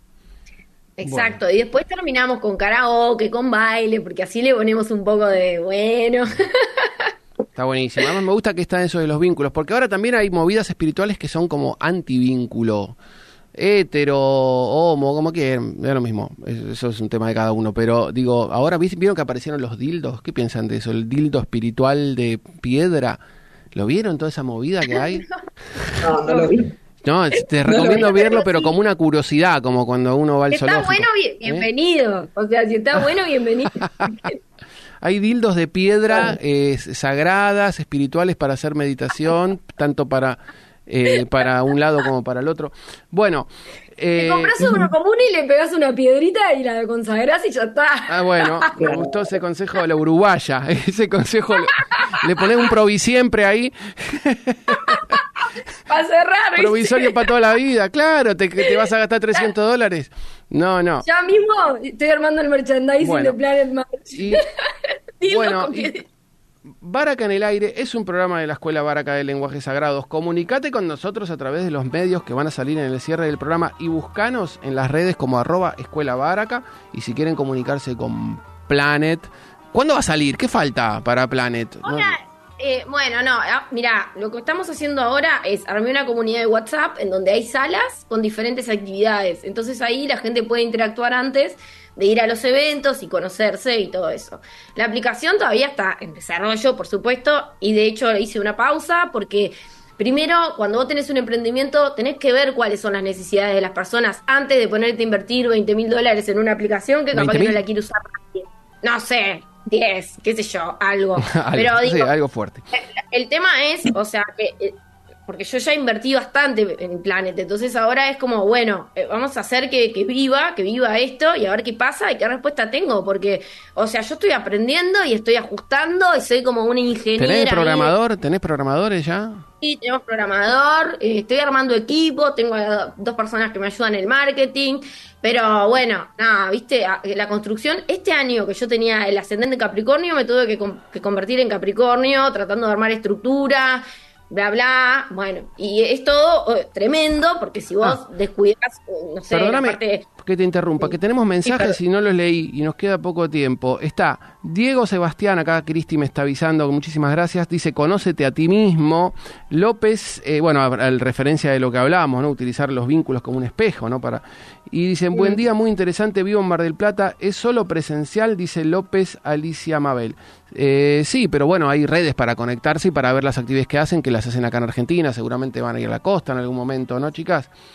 Exacto, bueno. Y después terminamos con karaoke, con baile, porque así le ponemos un poco de, bueno... Está buenísimo. Además me gusta que está eso de los vínculos, porque ahora también hay movidas espirituales que son como antivínculo, hetero, homo, como quieran, es lo mismo. Eso es un tema de cada uno, pero digo, ahora vieron que aparecieron los dildos. ¿Qué piensan de eso? El dildo espiritual de piedra. ¿Lo vieron toda esa movida que hay? No, no lo vi. No, te recomiendo no verlo, pero como una curiosidad, como cuando uno va al está zoológico. Está bueno, bienvenido. ¿Eh? O sea, si está bueno, bienvenido. Hay dildos de piedra eh, sagradas, espirituales para hacer meditación, tanto para eh, para un lado como para el otro. Bueno. Eh, te compras uno común y le pegas una piedrita y la consagrás y ya está. Ah, bueno, me gustó ese consejo de la uruguaya. Ese consejo, le, le pones un provisiempre ahí. Para cerrar. Provisorio para toda la vida, claro, te, te vas a gastar trescientos dólares. No, no. Ya mismo estoy armando el merchandising bueno, de Planet Match. Y, bueno, y Baraka en el Aire es un programa de la Escuela Baraka de Lenguajes Sagrados. Comunicate con nosotros a través de los medios que van a salir en el cierre del programa y buscanos en las redes como arroba Escuela Baraka. Y si quieren comunicarse con Planet, ¿cuándo va a salir? ¿Qué falta para Planet? Hola. ¿No? Eh, bueno, no, mira, lo que estamos haciendo ahora es armar una comunidad de WhatsApp en donde hay salas con diferentes actividades. Entonces ahí la gente puede interactuar antes de ir a los eventos y conocerse y todo eso. La aplicación todavía está en desarrollo, por supuesto, y de hecho hice una pausa porque primero, cuando vos tenés un emprendimiento, tenés que ver cuáles son las necesidades de las personas antes de ponerte a invertir veinte mil dólares en una aplicación que capaz que no la quiere usar nadie. No sé. diez, qué sé yo, algo. algo Pero digo, sí, algo fuerte. El, el tema es, o sea, que porque yo ya invertí bastante en Planet, entonces ahora es como, bueno, eh, vamos a hacer que, que viva, que viva esto y a ver qué pasa y qué respuesta tengo, porque, o sea, yo estoy aprendiendo y estoy ajustando y soy como una ingeniera. ¿Tenés programador? Ahí. ¿Tenés programadores ya? Sí, tenemos programador, eh, estoy armando equipo, tengo a dos personas que me ayudan en el marketing, pero bueno, nada, viste, la construcción, este año que yo tenía el ascendente Capricornio, me tuve que, com- que convertir en Capricornio, tratando de armar estructura, bla, bla, bueno, y es todo oh, tremendo, porque si vos ah. descuidas, no sé, perdóname la parte... que te interrumpa, que tenemos mensajes sí, y no los leí y nos queda poco tiempo. Está Diego Sebastián, acá Cristi me está avisando, muchísimas gracias, dice, conócete a ti mismo. López, eh, bueno, a, a referencia de lo que hablábamos, ¿no? Utilizar los vínculos como un espejo, ¿no? Para Y dicen, buen día, muy interesante, vivo en Mar del Plata, es solo presencial, dice López Alicia Mabel. Eh, sí, pero bueno, hay redes para conectarse y para ver las actividades que hacen, que las hacen acá en Argentina, seguramente van a ir a la costa en algún momento, ¿no, chicas?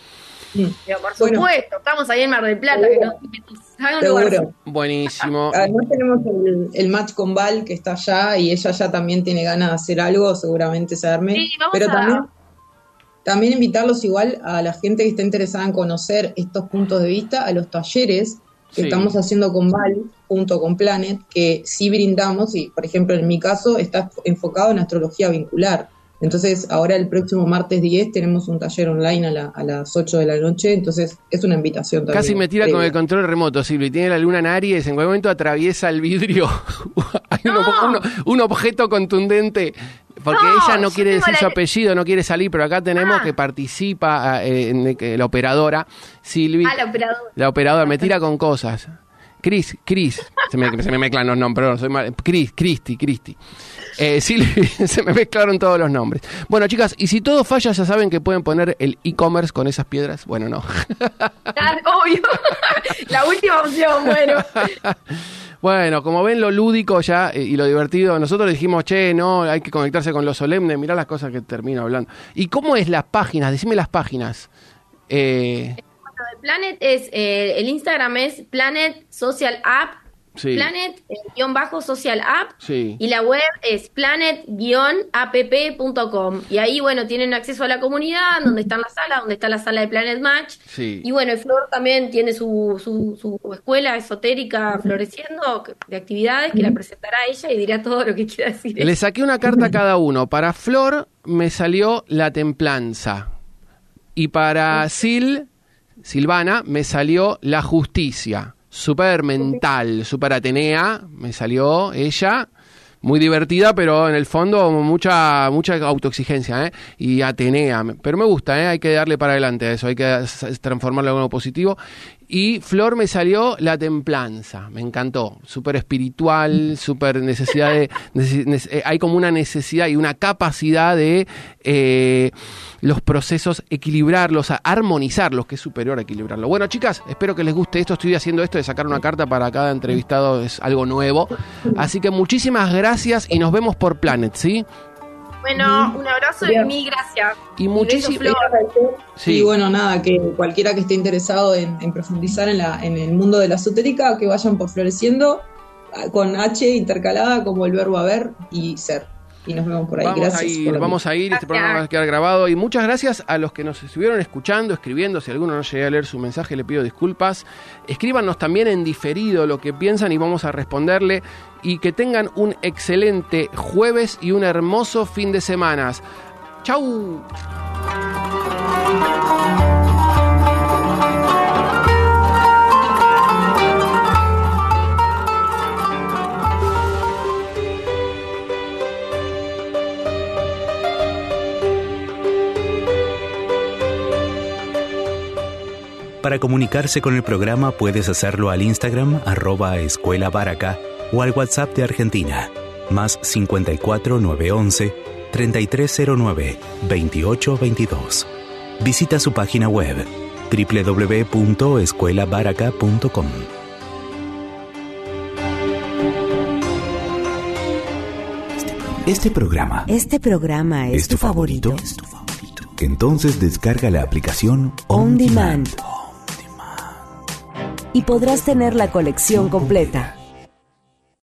Pero por Bueno. supuesto, estamos ahí en Mar del Plata, que, no, que nos hagan lugar. Seguro. Buenísimo. Además tenemos el, el match con Val, que está allá, y ella ya también tiene ganas de hacer algo, seguramente se arme. Sí, vamos Pero a- también, también invitarlos igual a la gente que está interesada en conocer estos puntos de vista, a los talleres que Sí. estamos haciendo con Val, junto con Planet, que sí brindamos, y por ejemplo en mi caso está enfocado en astrología vincular. Entonces ahora el próximo martes diez tenemos un taller online a, la- a las ocho de la noche, entonces es una invitación también. Casi me tira con el previa. control remoto, Silvi. Tiene la luna en Aries, en cualquier momento atraviesa el vidrio. Hay un, No. un- un objeto contundente. Porque No, ella no yo quiere tengo decir la- su apellido, no quiere salir, pero acá tenemos Ah. que participa eh, en, eh, la operadora, Silvi. Ah, la operadora. La operadora me tira con cosas. Cris, Cris, se me, se me mezclan los nombres, perdón, soy mal. Cris, Cristi, Cristi. Eh, Silvi, se me mezclaron todos los nombres. Bueno, chicas, y si todo falla, ya saben que pueden poner el e-commerce con esas piedras. Bueno, no. Ah, obvio. La última opción, bueno. Bueno, como ven lo lúdico ya eh, y lo divertido, nosotros dijimos, che, no, hay que conectarse con lo solemne, mirá las cosas que termino hablando. ¿Y cómo es las páginas? Decime las páginas. Eh, Lo de Planet es, eh, el Instagram es Planet Social App, sí, Planet eh, guión bajo Social App, sí. y la web es planet guión app punto com. Y ahí, bueno, tienen acceso a la comunidad, donde están las salas, donde está la sala de Planet Match. Sí. Y bueno, y Flor también tiene su, su, su escuela esotérica floreciendo que- de actividades que la presentará ella y dirá todo lo que quiera decir. Le saqué una carta a cada uno. Para Flor me salió la templanza. Y para Sil, Silvana, me salió la justicia. Súper mental, súper Atenea, me salió ella. Muy divertida, pero en el fondo mucha mucha autoexigencia, ¿eh? Y Atenea. Pero me gusta, ¿eh? Hay que darle para adelante a eso, hay que transformarlo en algo positivo. Y Flor me salió la templanza, me encantó. Súper espiritual, súper necesidad de... neces- nece- eh, hay como una necesidad y una capacidad de eh, los procesos equilibrarlos, a armonizarlos, que es superior a equilibrarlo. Bueno, chicas, espero que les guste esto. Estoy haciendo esto de sacar una carta para cada entrevistado, es algo nuevo. Así que muchísimas gracias y nos vemos por Planet, ¿sí? Bueno, un abrazo y Bien. mil gracias. Y muchísimo- beso, Flor. Sí. Y bueno, nada, que cualquiera que esté interesado en, en profundizar en, la, en el mundo de la esotérica, que vayan por Floreciendo, con H intercalada como el verbo haber y ser. Y nos vemos por ahí. Vamos Gracias. a ir, por la- vamos a ir, este Gracias. programa va a quedar grabado. Y muchas gracias a los que nos estuvieron escuchando, escribiendo. Si alguno no llegué a leer su mensaje, le pido disculpas. Escríbanos también en diferido lo que piensan y vamos a responderle. Y que tengan un excelente jueves y un hermoso fin de semana. ¡Chau! Para comunicarse con el programa puedes hacerlo al Instagram arroba Escuela Baraca o al WhatsApp de Argentina, más cincuenta y cuatro nueve once treinta y tres cero nueve veintiocho veintidós. Visita su página web doble u doble u doble u punto escuela baraca punto com. Este programa Este programa es, es tu favorito. Entonces descarga la aplicación On Demand. Y podrás tener la colección completa.